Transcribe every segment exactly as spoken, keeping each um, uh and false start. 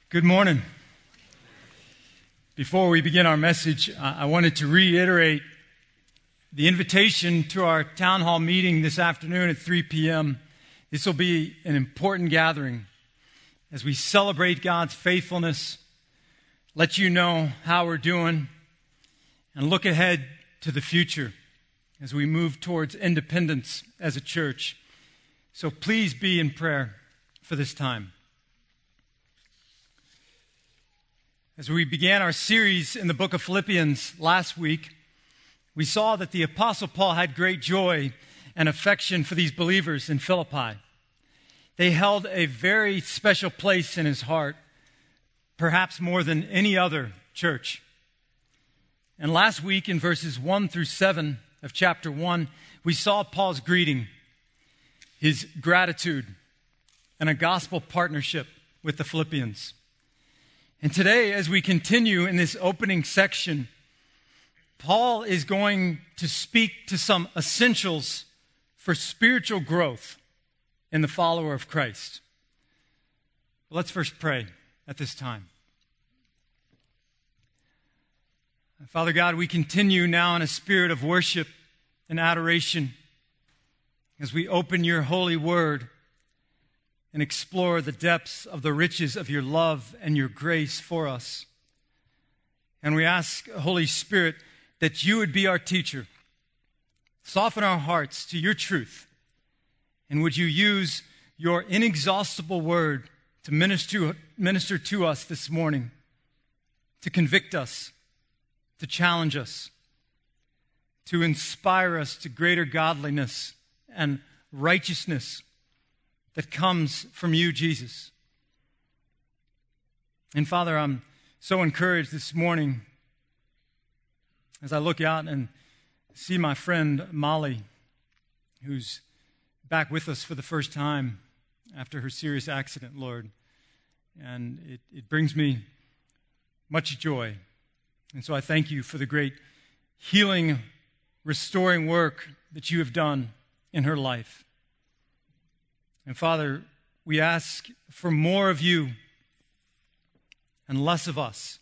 Good morning. Before we begin our message, I wanted to reiterate the invitation to our town hall meeting this afternoon at three p.m. This will be an important gathering as we celebrate God's faithfulness, let you know how we're doing, and look ahead to the future as we move towards independence as a church. So please be in prayer for this time. As we began our series in the book of Philippians last week, we saw that the Apostle Paul had great joy and affection for these believers in Philippi. They held a very special place in his heart, perhaps more than any other church. And last week in verses one through seven of chapter one, we saw Paul's greeting, his gratitude, and a gospel partnership with the Philippians. And today, as we continue in this opening section, Paul is going to speak to some essentials for spiritual growth in the follower of Christ. Let's first pray at this time. Father God, we continue now in a spirit of worship and adoration as we open your holy word and explore the depths of the riches of your love and your grace for us. And we ask, Holy Spirit, that you would be our teacher. Soften our hearts to your truth. And would you use your inexhaustible word to minister, minister to us this morning, to convict us, to challenge us, to inspire us to greater godliness and righteousness that comes from you, Jesus. And Father, I'm so encouraged this morning as I look out and see my friend Molly, who's back with us for the first time after her serious accident, Lord. And it, it brings me much joy. And so I thank you for the great healing, restoring work that you have done in her life. And Father, we ask for more of you and less of us.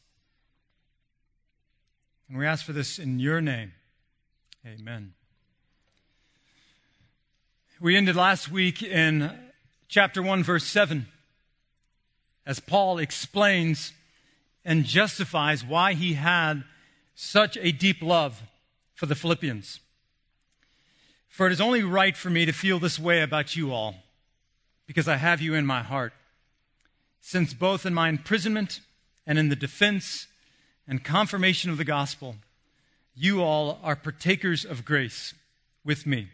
And we ask for this in your name. Amen. We ended last week in chapter one, verse seven, as Paul explains and justifies why he had such a deep love for the Philippians. For it is only right for me to feel this way about you all, because I have you in my heart, since both in my imprisonment and in the defense and confirmation of the gospel, you all are partakers of grace with me.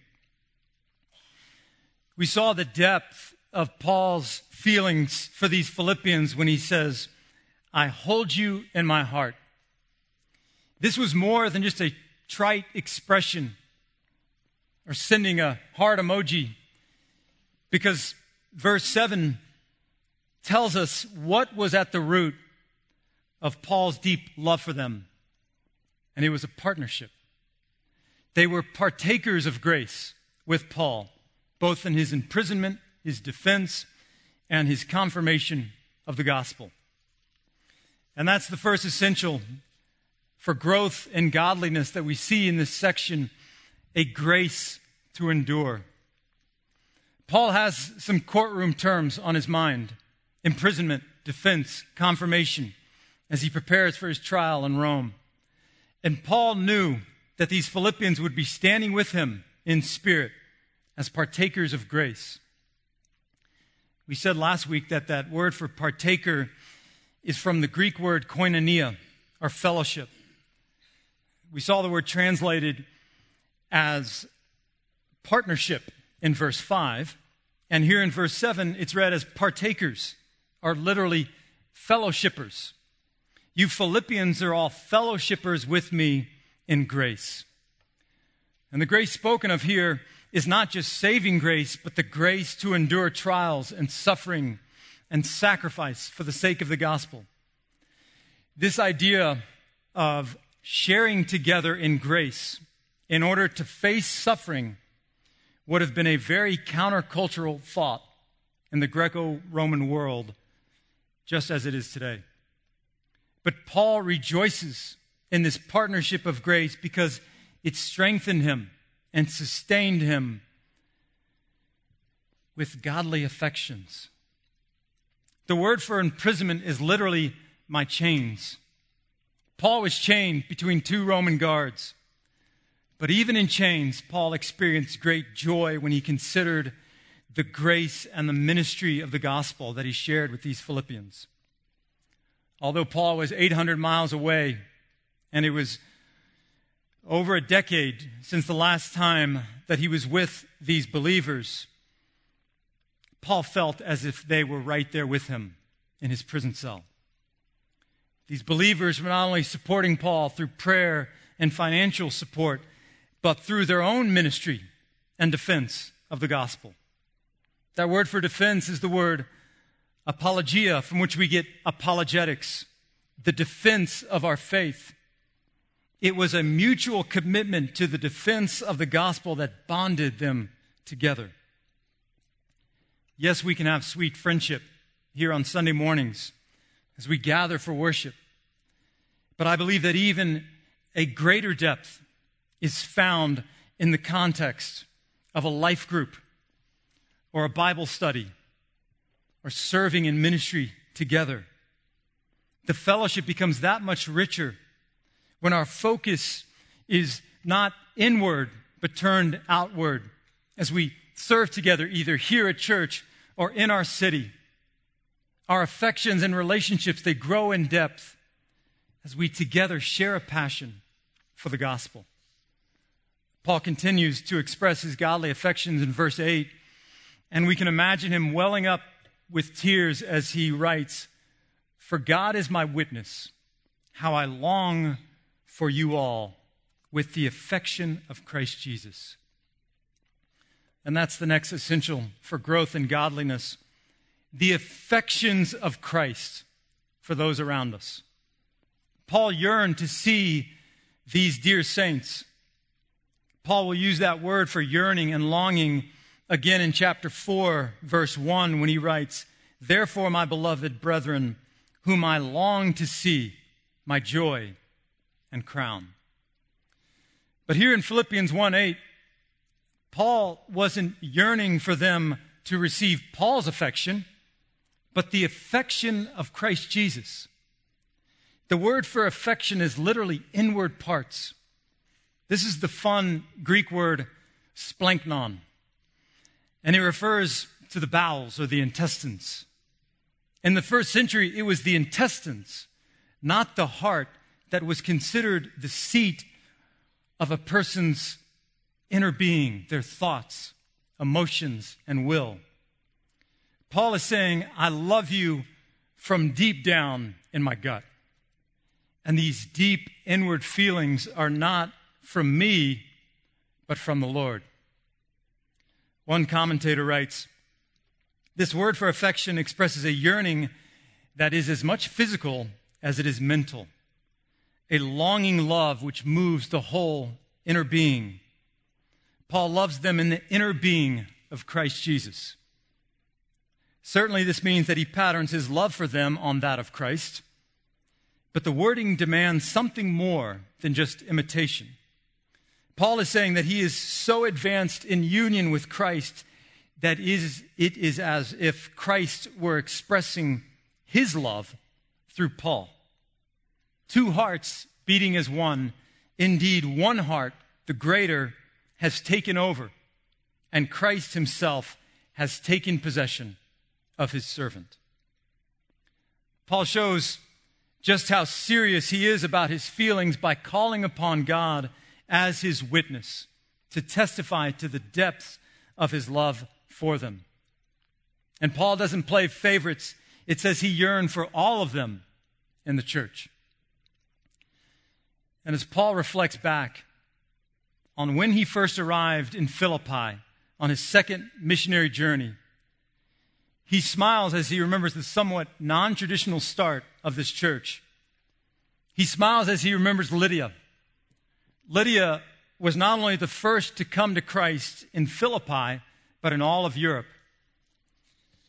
We saw the depth of Paul's feelings for these Philippians when he says, I hold you in my heart. This was more than just a trite expression or sending a heart emoji, because verse seven tells us what was at the root of Paul's deep love for them. And it was a partnership. They were partakers of grace with Paul, both in his imprisonment, his defense, and his confirmation of the gospel. And that's the first essential for growth and godliness that we see in this section, a grace to endure. Paul has some courtroom terms on his mind: imprisonment, defense, confirmation, as he prepares for his trial in Rome. And Paul knew that these Philippians would be standing with him in spirit as partakers of grace. We said last week that that word for partaker is from the Greek word koinonia, or fellowship. We saw the word translated as partnership in verse five, and here in verse seven, it's read as partakers, or literally fellowshippers. You Philippians are all fellowshippers with me in grace. And the grace spoken of here is not just saving grace, but the grace to endure trials and suffering and sacrifice for the sake of the gospel. This idea of sharing together in grace in order to face suffering would have been a very countercultural thought in the Greco-Roman world just as it is today. But Paul rejoices in this partnership of grace because it strengthened him and sustained him with godly affections. The word for imprisonment is literally my chains. Paul was chained between two Roman guards. But even in chains, Paul experienced great joy when he considered the grace and the ministry of the gospel that he shared with these Philippians. Although Paul was eight hundred miles away, and it was over a decade since the last time that he was with these believers, Paul felt as if they were right there with him in his prison cell. These believers were not only supporting Paul through prayer and financial support, but through their own ministry and defense of the gospel. That word for defense is the word apologia, from which we get apologetics, the defense of our faith. It was a mutual commitment to the defense of the gospel that bonded them together. Yes, we can have sweet friendship here on Sunday mornings as we gather for worship. But I believe that even a greater depth is found in the context of a life group or a Bible study or serving in ministry together. The fellowship becomes that much richer when our focus is not inward but turned outward as we serve together either here at church or in our city. Our affections and relationships, they grow in depth as we together share a passion for the gospel. Paul continues to express his godly affections in verse eight, and we can imagine him welling up with tears as he writes, "For God is my witness, how I long for you all with the affection of Christ Jesus." And that's the next essential for growth in godliness, the affections of Christ for those around us. Paul yearned to see these dear saints. Paul will use that word for yearning and longing again in chapter four, verse one, when he writes, "Therefore, my beloved brethren, whom I long to see, my joy and crown." But here in Philippians one eight, Paul wasn't yearning for them to receive Paul's affection, but the affection of Christ Jesus. The word for affection is literally inward parts. This is the fun Greek word splanknon, and it refers to the bowels or the intestines. In the first century, it was the intestines, not the heart, that was considered the seat of a person's inner being, their thoughts, emotions, and will. Paul is saying, I love you from deep down in my gut. And these deep inward feelings are not from me, but from the Lord. One commentator writes, "This word for affection expresses a yearning that is as much physical as it is mental, a longing love which moves the whole inner being." Paul loves them in the inner being of Christ Jesus. Certainly this means that he patterns his love for them on that of Christ, but the wording demands something more than just imitation. Paul is saying that he is so advanced in union with Christ that is, it is as if Christ were expressing his love through Paul. Two hearts beating as one, indeed one heart, the greater, has taken over, and Christ himself has taken possession of his servant. Paul shows just how serious he is about his feelings by calling upon God as his witness to testify to the depths of his love for them. And Paul doesn't play favorites. It says he yearned for all of them in the church. And as Paul reflects back on when he first arrived in Philippi on his second missionary journey, he smiles as he remembers the somewhat non-traditional start of this church. He smiles as he remembers Lydia. Lydia was not only the first to come to Christ in Philippi, but in all of Europe.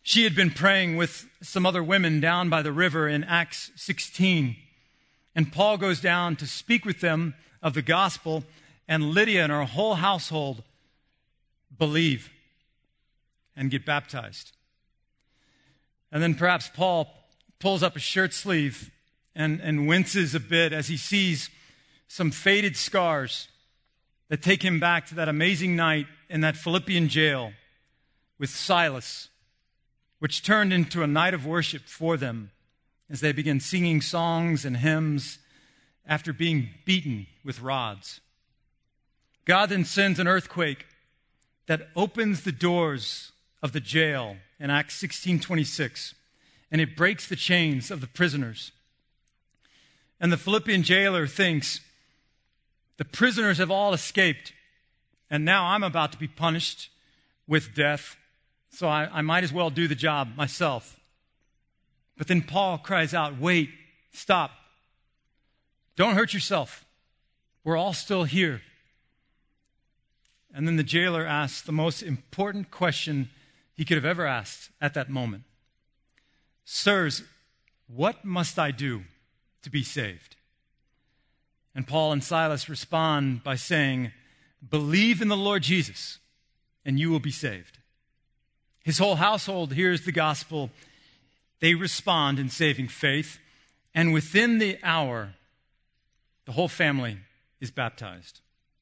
She had been praying with some other women down by the river in Acts sixteen. And Paul goes down to speak with them of the gospel, and Lydia and her whole household believe and get baptized. And then perhaps Paul pulls up his shirt sleeve and, and winces a bit as he sees some faded scars that take him back to that amazing night in that Philippian jail with Silas, which turned into a night of worship for them as they began singing songs and hymns after being beaten with rods. God then sends an earthquake that opens the doors of the jail in Acts sixteen twenty-six, and it breaks the chains of the prisoners. And the Philippian jailer thinks, the prisoners have all escaped, and now I'm about to be punished with death, so I, I might as well do the job myself. But then Paul cries out, wait, stop. Don't hurt yourself. We're all still here. And then the jailer asks the most important question he could have ever asked at that moment. Sirs, what must I do to be saved? And Paul and Silas respond by saying, believe in the Lord Jesus, and you will be saved. His whole household hears the gospel. They respond in saving faith, and within the hour, the whole family is baptized.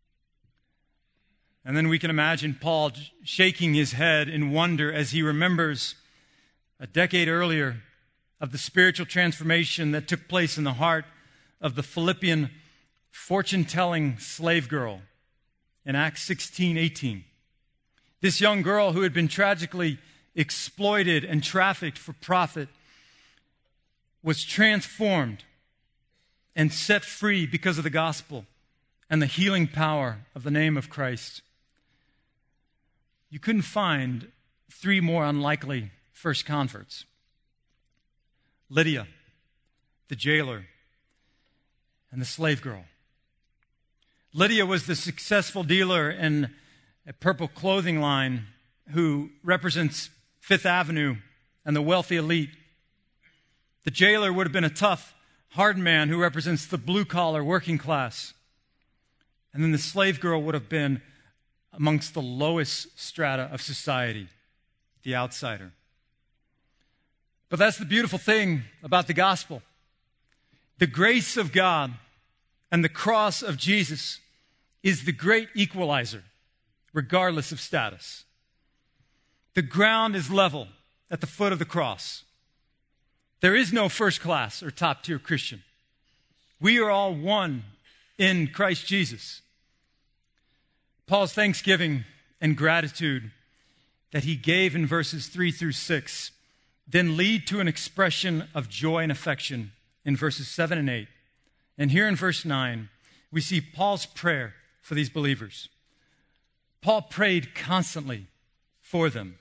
And then we can imagine Paul shaking his head in wonder as he remembers a decade earlier of the spiritual transformation that took place in the heart of the Philippian fortune-telling slave girl in Acts sixteen eighteen. This young girl who had been tragically exploited and trafficked for profit was transformed and set free because of the gospel and the healing power of the name of Christ. You couldn't find three more unlikely first converts. Lydia, the jailer, and the slave girl. Lydia was the successful dealer in a purple clothing line who represents Fifth Avenue and the wealthy elite. The jailer would have been a tough, hard man who represents the blue-collar working class. And then the slave girl would have been amongst the lowest strata of society, the outsider. But that's the beautiful thing about the gospel. The grace of God and the cross of Jesus is the great equalizer, regardless of status. The ground is level at the foot of the cross. There is no first class or top tier Christian. We are all one in Christ Jesus. Paul's thanksgiving and gratitude that he gave in verses three through six then lead to an expression of joy and affection in verses seven and eight. And here in verse nine, we see Paul's prayer for these believers. Paul prayed constantly for them.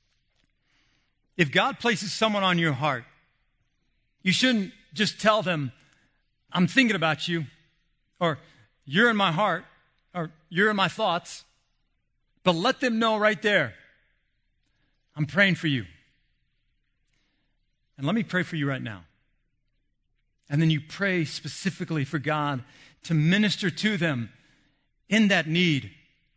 If God places someone on your heart, you shouldn't just tell them, I'm thinking about you, or you're in my heart, or you're in my thoughts, but let them know right there, I'm praying for you. And let me pray for you right now. And then you pray specifically for God to minister to them in that need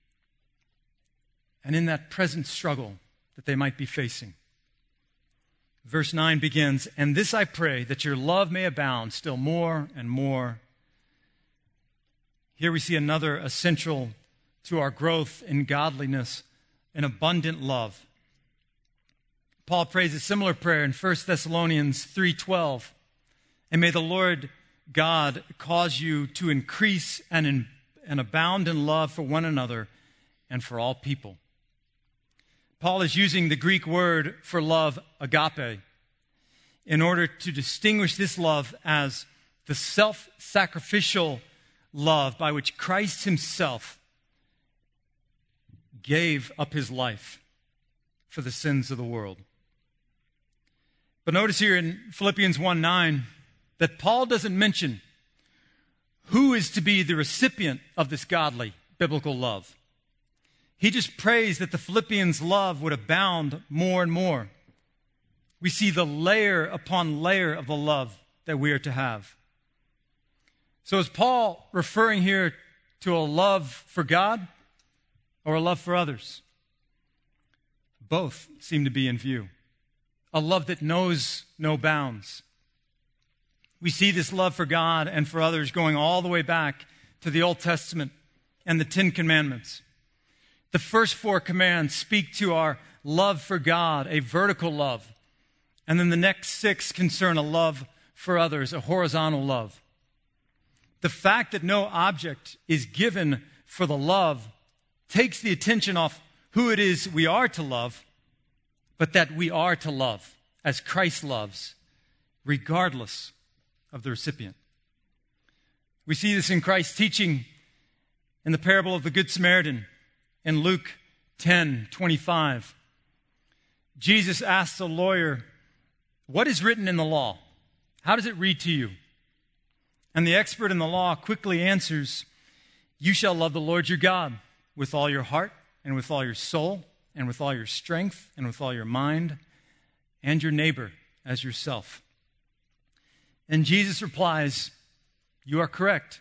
and in that present struggle that they might be facing. Verse nine begins, and this I pray, that your love may abound still more and more. Here we see another essential to our growth in godliness, an abundant love. Paul prays a similar prayer in First Thessalonians three twelve. And may the Lord God cause you to increase and, in, and abound in love for one another and for all people. Paul is using the Greek word for love, agape, in order to distinguish this love as the self-sacrificial love by which Christ himself gave up his life for the sins of the world. But notice here in Philippians one nine that Paul doesn't mention who is to be the recipient of this godly biblical love. He just prays that the Philippians' love would abound more and more. we see the layer upon layer of the love that we are to have. So is Paul referring here to a love for God or a love for others? Both seem to be in view. A love that knows no bounds. We see this love for God and for others going all the way back to the Old Testament and the Ten Commandments. The first four commands speak to our love for God, a vertical love. And then the next six concern a love for others, a horizontal love. The fact that no object is given for the love takes the attention off who it is we are to love, but that we are to love as Christ loves, regardless of the recipient. We see this in Christ's teaching in the parable of the Good Samaritan in Luke ten twenty-five. Jesus asks the lawyer, "What is written in the law? How does it read to you?" And the expert in the law quickly answers, "You shall love the Lord your God with all your heart and with all your soul and with all your strength and with all your mind, and your neighbor as yourself." And Jesus replies, "You are correct.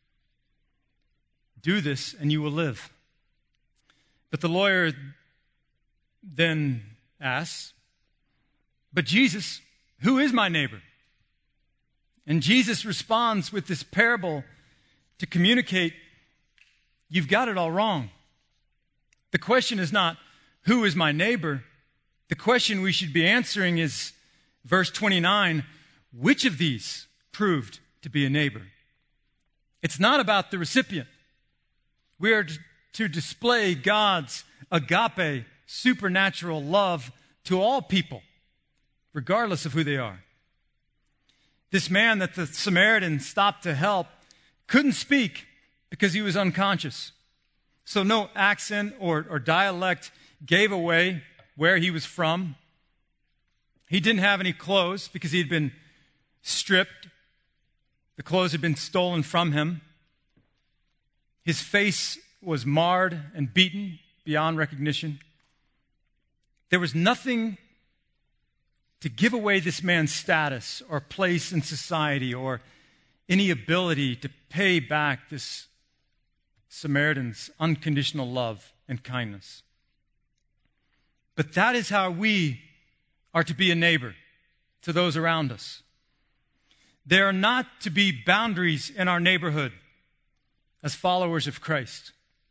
Do this and you will live." But the lawyer then asks, "But Jesus, who is my neighbor?" And Jesus responds with this parable to communicate, you've got it all wrong. The question is not, who is my neighbor? The question we should be answering is, verse twenty-nine, which of these proved to be a neighbor? It's not about the recipient. We are to display God's agape, supernatural love to all people, regardless of who they are. This man that the Samaritan stopped to help couldn't speak because he was unconscious. So no accent or, or dialect gave away where he was from. He didn't have any clothes because he had been stripped. The clothes had been stolen from him. His face was marred and beaten beyond recognition. There was nothing to give away this man's status or place in society or any ability to pay back this Samaritan's unconditional love and kindness. But that is how we are to be a neighbor to those around us. There are not to be boundaries in our neighborhood as followers of Christ.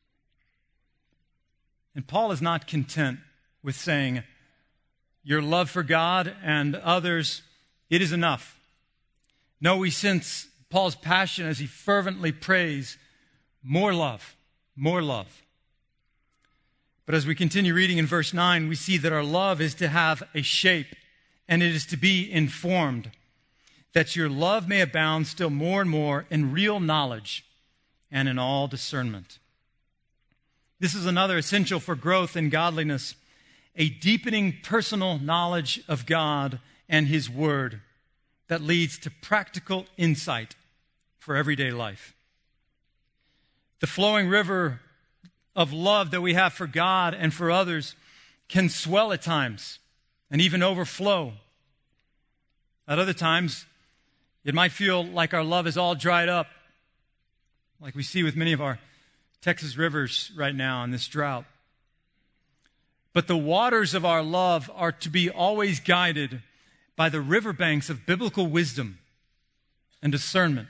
And Paul is not content with saying, your love for God and others, it is enough. No, we sense Paul's passion as he fervently prays, more love, more love. But as we continue reading in verse nine, we see that our love is to have a shape, and it is to be informed, that your love may abound still more and more in real knowledge and in all discernment. This is another essential for growth in godliness, a deepening personal knowledge of God and His Word that leads to practical insight for everyday life. The flowing river of love that we have for God and for others can swell at times and even overflow. At other times, it might feel like our love is all dried up, like we see with many of our Texas rivers right now in this drought. But the waters of our love are to be always guided by the riverbanks of biblical wisdom and discernment.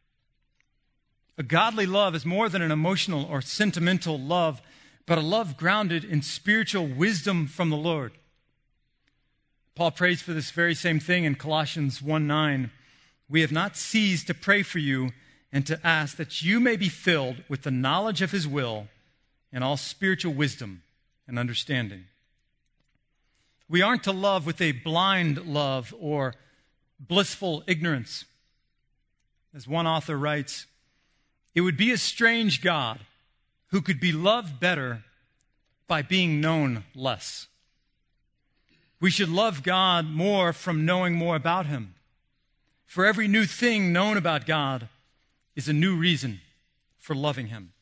A godly love is more than an emotional or sentimental love, but a love grounded in spiritual wisdom from the Lord. Paul prays for this very same thing in Colossians one nine. We have not ceased to pray for you and to ask that you may be filled with the knowledge of His will and all spiritual wisdom and understanding. We aren't to love with a blind love or blissful ignorance. As one author writes, it would be a strange God who could be loved better by being known less. We should love God more from knowing more about Him. For every new thing known about God is a new reason for loving Him.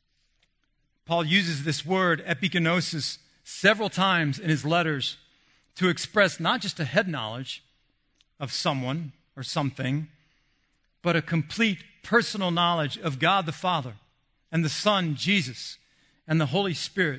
Paul uses this word, epigenosis, several times in his letters to express not just a head knowledge of someone or something, but a complete personal knowledge of God the Father and the Son, Jesus, and the Holy Spirit.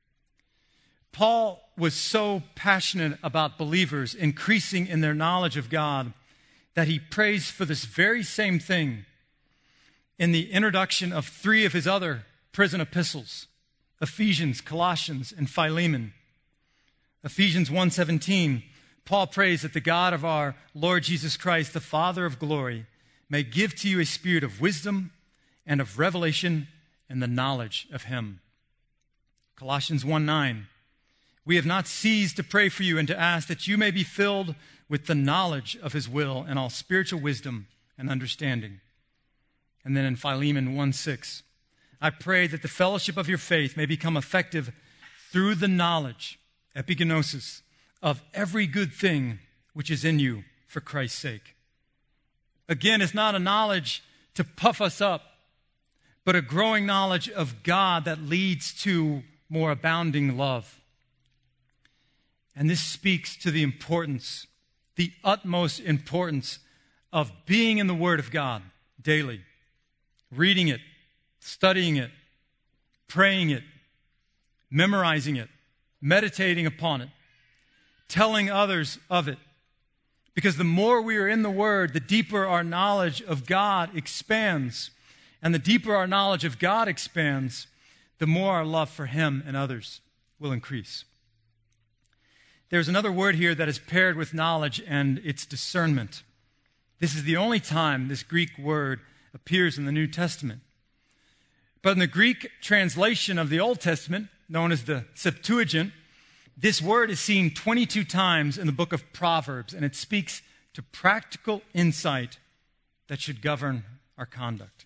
Paul was so passionate about believers increasing in their knowledge of God that he prays for this very same thing in the introduction of three of his other prison epistles, Ephesians, Colossians, and Philemon. Ephesians one seventeen, Paul prays that the God of our Lord Jesus Christ, the Father of glory, may give to you a spirit of wisdom and of revelation and the knowledge of him. Colossians one nine, we have not ceased to pray for you and to ask that you may be filled with the knowledge of his will and all spiritual wisdom and understanding. And then in Philemon one six, I pray that the fellowship of your faith may become effective through the knowledge, epigenosis, of every good thing which is in you for Christ's sake. Again, it's not a knowledge to puff us up, but a growing knowledge of God that leads to more abounding love. And this speaks to the importance, the utmost importance of being in the Word of God daily, reading it, studying it, praying it, memorizing it, meditating upon it, telling others of it. Because the more we are in the Word, the deeper our knowledge of God expands. And the deeper our knowledge of God expands, the more our love for Him and others will increase. There's another word here that is paired with knowledge, and it's discernment. This is the only time this Greek word appears in the New Testament. But in the Greek translation of the Old Testament, known as the Septuagint, this word is seen twenty-two times in the book of Proverbs, and it speaks to practical insight that should govern our conduct.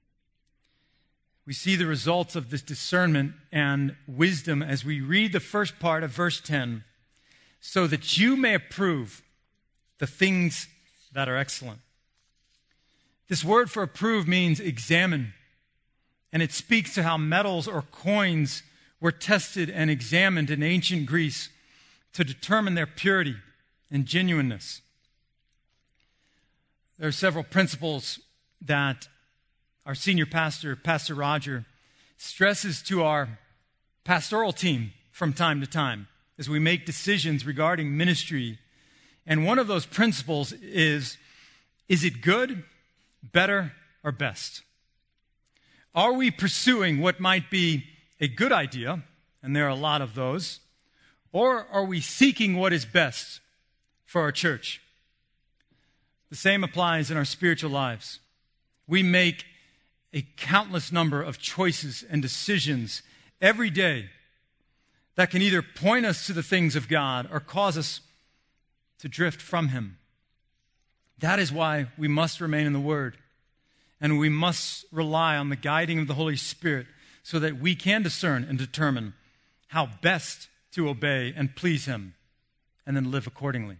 We see the results of this discernment and wisdom as we read the first part of verse ten, so that you may approve the things that are excellent. This word for approve means examine, and it speaks to how metals or coins were tested and examined in ancient Greece to determine their purity and genuineness. There are several principles that our senior pastor, Pastor Roger, stresses to our pastoral team from time to time as we make decisions regarding ministry. And one of those principles is, is it good, better, or best? Are we pursuing what might be a good idea, and there are a lot of those, or are we seeking what is best for our church? The same applies in our spiritual lives. We make a countless number of choices and decisions every day that can either point us to the things of God or cause us to drift from Him. That is why we must remain in the Word, and we must rely on the guiding of the Holy Spirit so that we can discern and determine how best to obey and please Him, and then live accordingly.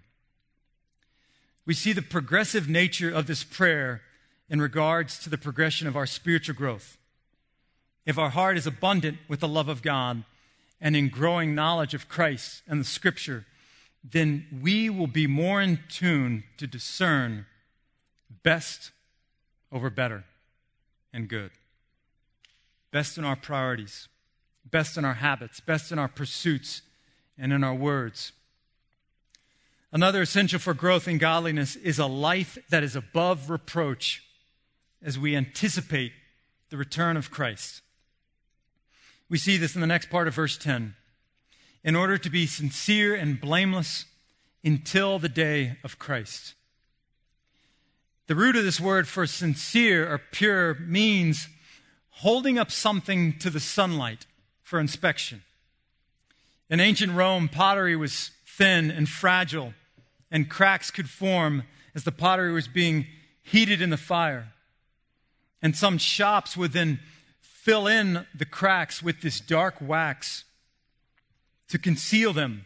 We see the progressive nature of this prayer in regards to the progression of our spiritual growth. If our heart is abundant with the love of God and in growing knowledge of Christ and the Scripture, then we will be more in tune to discern best over better and good. Best in our priorities, best in our habits, best in our pursuits, and in our words. Another essential for growth in godliness is a life that is above reproach as we anticipate the return of Christ. We see this in the next part of verse ten. In order to be sincere and blameless until the day of Christ. The root of this word for sincere or pure means holding up something to the sunlight for inspection. In ancient Rome, pottery was thin and fragile, and cracks could form as the pottery was being heated in the fire. And some shops would then fill in the cracks with this dark wax to conceal them.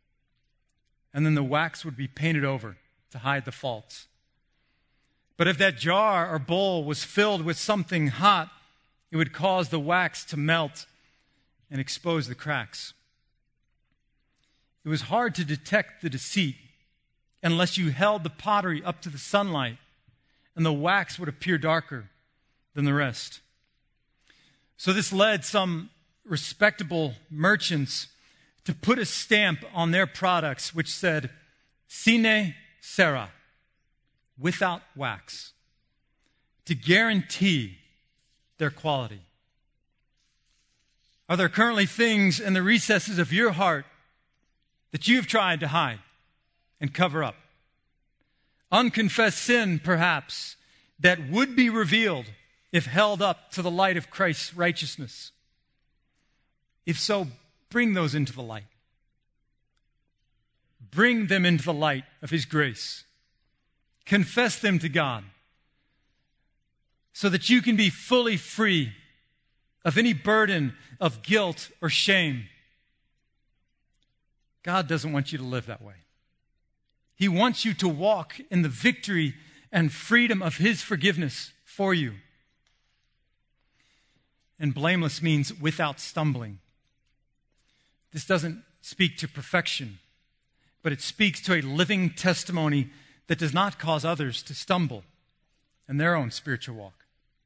And then the wax would be painted over to hide the faults. But if that jar or bowl was filled with something hot, it would cause the wax to melt and expose the cracks. It was hard to detect the deceit unless you held the pottery up to the sunlight, and the wax would appear darker than the rest. So this led some respectable merchants to put a stamp on their products which said, sine cera, without wax, to guarantee their quality. Are there currently things in the recesses of your heart that you've tried to hide and cover up? Unconfessed sin, perhaps, that would be revealed if held up to the light of Christ's righteousness. If so, bring those into the light. Bring them into the light of His grace. Confess them to God so that you can be fully free of any burden of guilt or shame. God doesn't want you to live that way. He wants you to walk in the victory and freedom of His forgiveness for you. And blameless means without stumbling. This doesn't speak to perfection, but it speaks to a living testimony that does not cause others to stumble in their own spiritual walk.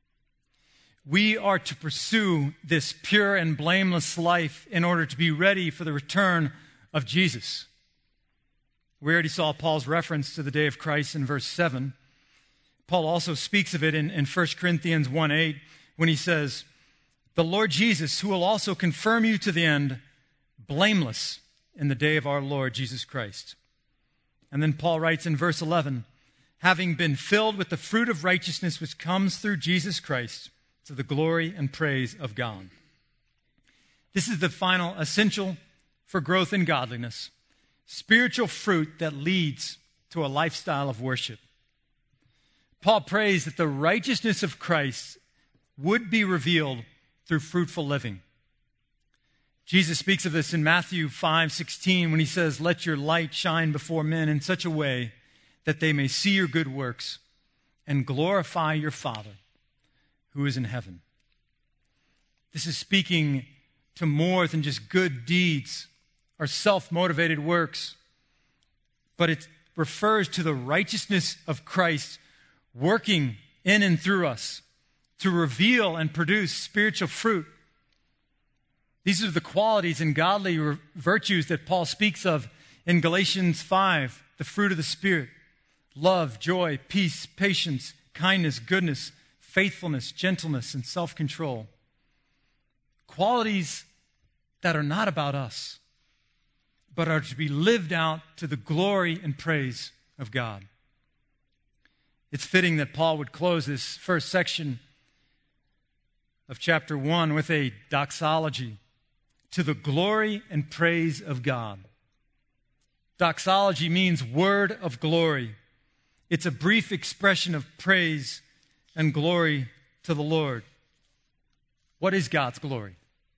We are to pursue this pure and blameless life in order to be ready for the return of Jesus. We already saw Paul's reference to the day of Christ in verse seven. Paul also speaks of it in, in First Corinthians one eight when he says, the Lord Jesus, who will also confirm you to the end, blameless in the day of our Lord Jesus Christ. And then Paul writes in verse eleven, having been filled with the fruit of righteousness which comes through Jesus Christ, to the glory and praise of God. This is the final essential for growth in godliness, spiritual fruit that leads to a lifestyle of worship. Paul prays that the righteousness of Christ would be revealed through fruitful living. Jesus speaks of this in Matthew five sixteen when he says, let your light shine before men in such a way that they may see your good works and glorify your Father who is in heaven. This is speaking to more than just good deeds or self-motivated works, but it refers to the righteousness of Christ working in and through us to reveal and produce spiritual fruit. These are the qualities and godly virtues that Paul speaks of in Galatians five, the fruit of the Spirit: love, joy, peace, patience, kindness, goodness, faithfulness, gentleness, and self-control. Qualities that are not about us, but are to be lived out to the glory and praise of God. It's fitting that Paul would close this first section of chapter one with a doxology, to the glory and praise of God. Doxology means word of glory. It's a brief expression of praise and glory to the Lord. What is God's glory?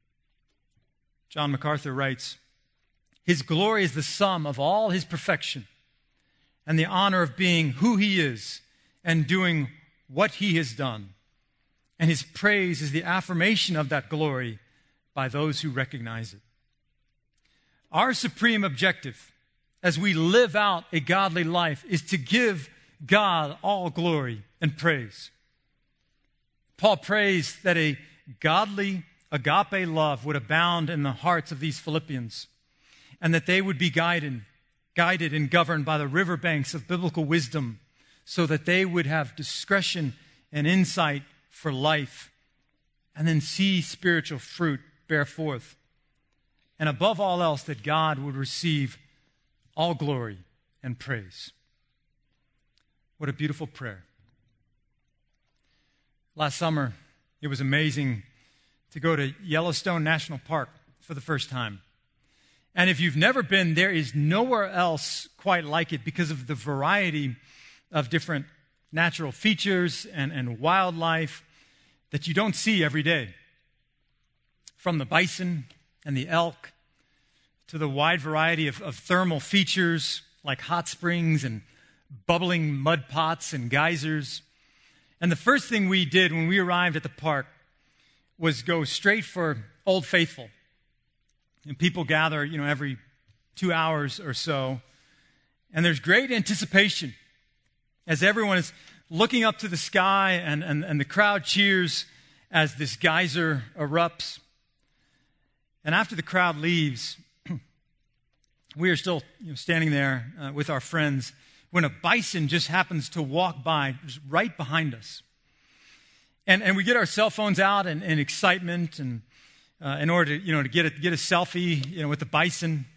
John MacArthur writes, His glory is the sum of all His perfection and the honor of being who He is and doing what He has done. And His praise is the affirmation of that glory by those who recognize it. Our supreme objective as we live out a godly life is to give God all glory and praise. Paul prays that a godly agape love would abound in the hearts of these Philippians, and that they would be guided, guided and governed by the riverbanks of biblical wisdom, so that they would have discretion and insight for life, and then see spiritual fruit bear forth. And above all else, that God would receive all glory and praise. What a beautiful prayer. Last summer, it was amazing to go to Yellowstone National Park for the first time. And if you've never been, there is nowhere else quite like it because of the variety of different natural features and, and wildlife that you don't see every day. From the bison and the elk to the wide variety of, of thermal features like hot springs and bubbling mud pots and geysers. And the first thing we did when we arrived at the park was go straight for Old Faithful. And people gather, you know, every two hours or so. And there's great anticipation as everyone is looking up to the sky and, and, and the crowd cheers as this geyser erupts. And after the crowd leaves, we are still you know, standing there uh, with our friends when a bison just happens to walk by just right behind us. And, and we get our cell phones out in, in excitement and uh, in order to, you know, to get a, get a selfie you know, with the bison.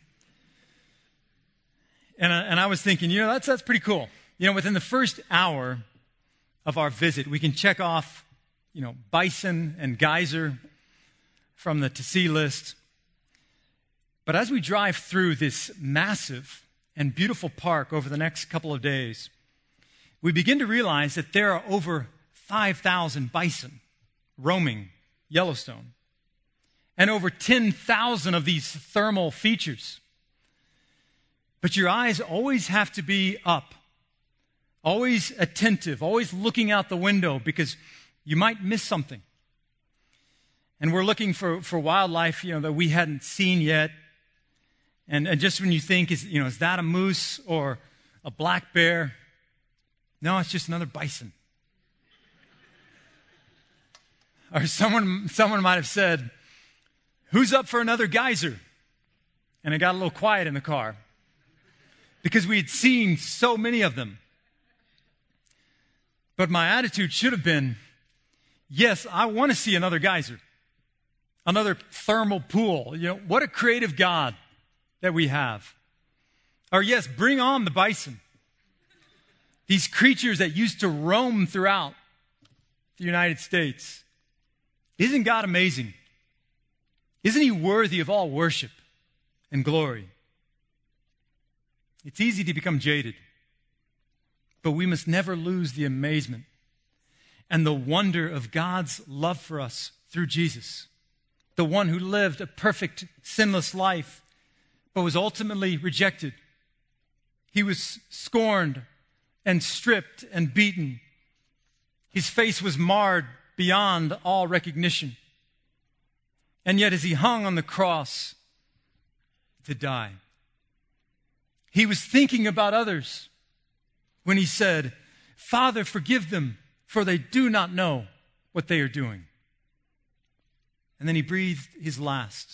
And, uh, and I was thinking, you know, that's, that's pretty cool. You know, within the first hour of our visit, we can check off, you know, bison and geyser from the to-see list. But as we drive through this massive and beautiful park over the next couple of days, we begin to realize that there are over five thousand bison roaming Yellowstone and over ten thousand of these thermal features. But your eyes always have to be up, always attentive, always looking out the window because you might miss something. And we're looking for, for wildlife, you know, that we hadn't seen yet. And, and just when you think, is, you know, is that a moose or a black bear? No, it's just another bison. Or someone, someone might have said, who's up for another geyser? And it got a little quiet in the car because we had seen so many of them. But my attitude should have been, yes, I want to see another geyser, another thermal pool. You know, what a creative God that we have. Or yes, bring on the bison. These creatures that used to roam throughout the United States. Isn't God amazing? Isn't He worthy of all worship and glory? It's easy to become jaded, but we must never lose the amazement and the wonder of God's love for us through Jesus, the one who lived a perfect, sinless life, but was ultimately rejected. He was scorned and stripped and beaten. His face was marred beyond all recognition. And yet as He hung on the cross to die, He was thinking about others when He said, Father, forgive them, for they do not know what they are doing. And then He breathed His last.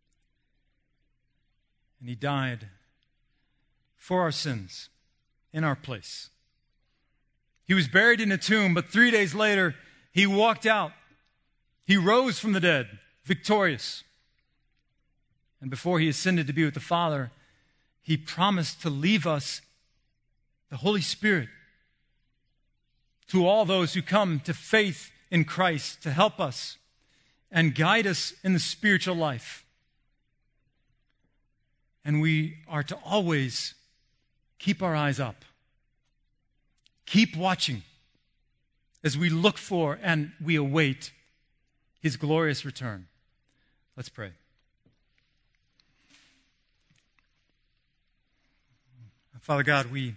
And He died for our sins in our place. He was buried in a tomb, but three days later, He walked out. He rose from the dead, victorious. And before He ascended to be with the Father, He promised to leave us the Holy Spirit to all those who come to faith in Christ to help us and guide us in the spiritual life. And we are to always keep our eyes up. Keep watching as we look for and we await His glorious return. Let's pray. Father God, we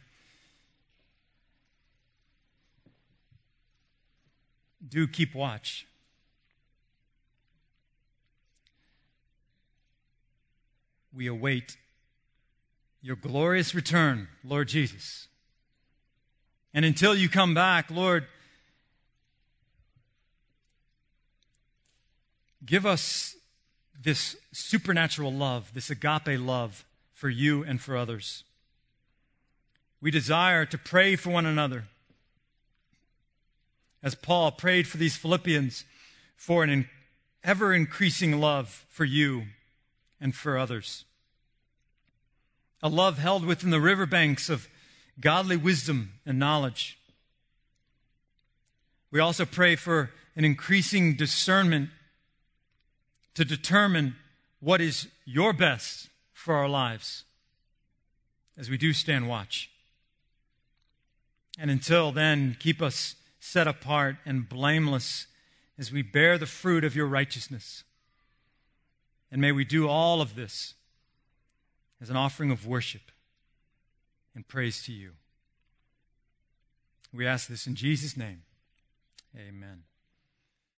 do keep watch. We await Your glorious return, Lord Jesus. And until You come back, Lord, give us this supernatural love, this agape love for You and for others. We desire to pray for one another, as Paul prayed for these Philippians, for an ever-increasing love for You and for others. A love held within the riverbanks of godly wisdom and knowledge. We also pray for an increasing discernment to determine what is Your best for our lives as we do stand watch. And until then, keep us set apart and blameless as we bear the fruit of Your righteousness. And may we do all of this as an offering of worship and praise to You. We ask this in Jesus' name. Amen.